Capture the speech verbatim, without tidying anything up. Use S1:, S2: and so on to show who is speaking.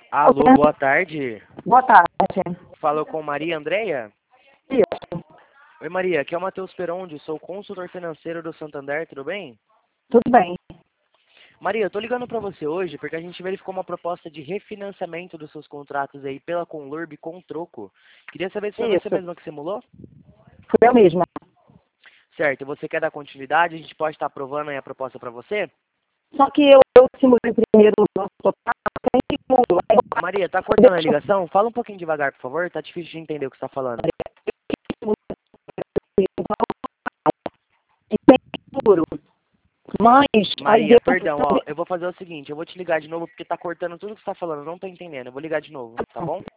S1: Alô, boa tarde.
S2: Boa tarde.
S1: Falou com Maria Andreia?
S2: Isso.
S1: Oi, Maria, aqui é o Matheus Perondi, sou consultor financeiro do Santander, tudo bem?
S2: Tudo bem.
S1: Maria, eu tô ligando pra você hoje porque a gente verificou uma proposta de refinanciamento dos seus contratos aí pela Conlurb com troco. Queria saber se foi
S2: Isso.
S1: você mesma que simulou?
S2: Fui eu mesma.
S1: Certo, e você quer dar continuidade? A gente pode estar aprovando aí a proposta pra você?
S2: Só que eu, eu simulei primeiro o nosso total, tem segundo. Aí eu
S1: Maria, tá cortando a ligação? Fala um pouquinho devagar, por favor, tá difícil de entender o que você tá falando.
S2: e tem seguro. Mas, aí
S1: Maria,
S2: eu,
S1: perdão, ó, eu vou fazer o seguinte, eu vou te ligar de novo porque tá cortando tudo que você tá falando, eu não tô entendendo, eu vou ligar de novo, tá bom?